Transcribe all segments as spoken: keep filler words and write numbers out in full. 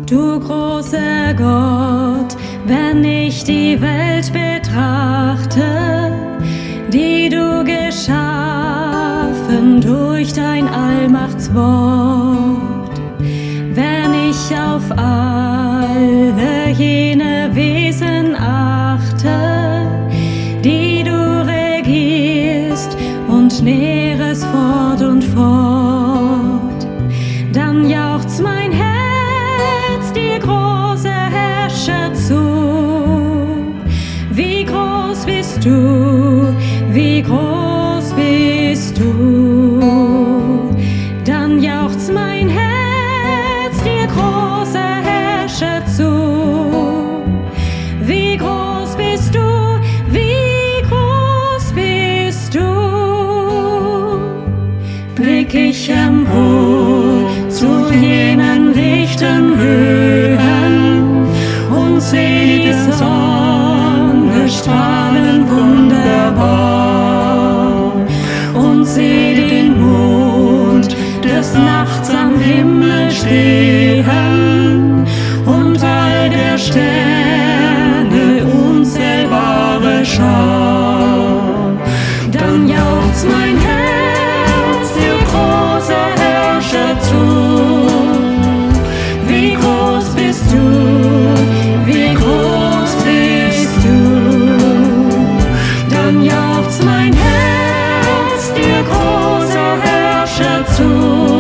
Du großer Gott, wenn ich die Welt betrachte, die du geschaffen durch dein Allmachtswort, wenn ich auf alle jene Wesen achte, die du regierst und nährest fort und fort, dann jauchzt mein Herz dir, großer Herrscher, zu. Wie groß bist du, wie groß bist du, dann jauchzt mein Herz dir, großer Herrscher, zu. Wie groß bist du, wie groß bist du, blick ich empor zu jenen lichten Höhen und seh die Sonne strahlen wunderbar und seh den Mond des Nachts am Himmel stehen und all der Sterne unzählbare Schar. Dann jauchzt mein Herz dir, großer Herrscher, zu. Wie groß bist du, wie groß bist du, dann jauchzt mein Herz dir, großer Herrscher, zu.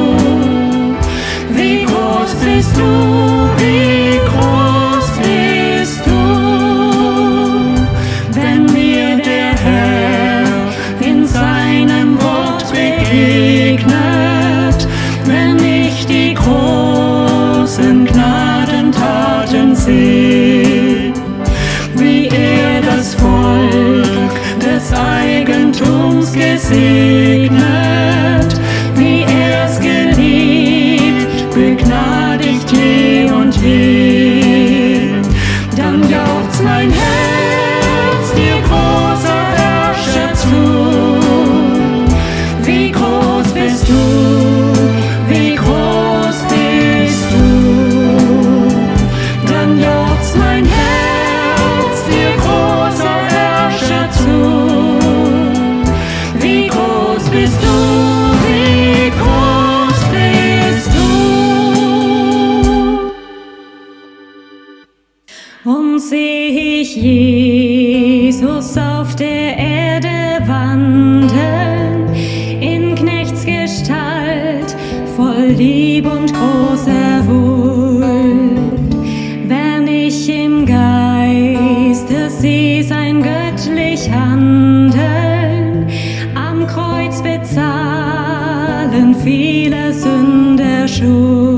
Wie groß bist du, wie groß bist du, wenn mir der Herr in seinem Wort begegnet, wenn ich die großen Gnadentaten sehe, wie er das Volk des Eigentums gesegnet, wie er's geliebt, begnadigt je und je. Dann jauchzt mein Herz dir, großer Herrscher, zu. Wie groß bist du, wie groß bist du, dann jauchzt mein Herz dir, großer Herrscher, zu. Wie groß bist du, wie groß bist du. Und seh ich Jesus auf der Erde wandeln, in Knechtsgestalt, voll Lieb und großer Huld, wenn ich im Geiste seh sein göttlich Handeln, am Kreuz bezahlen viele Sünder Schuld.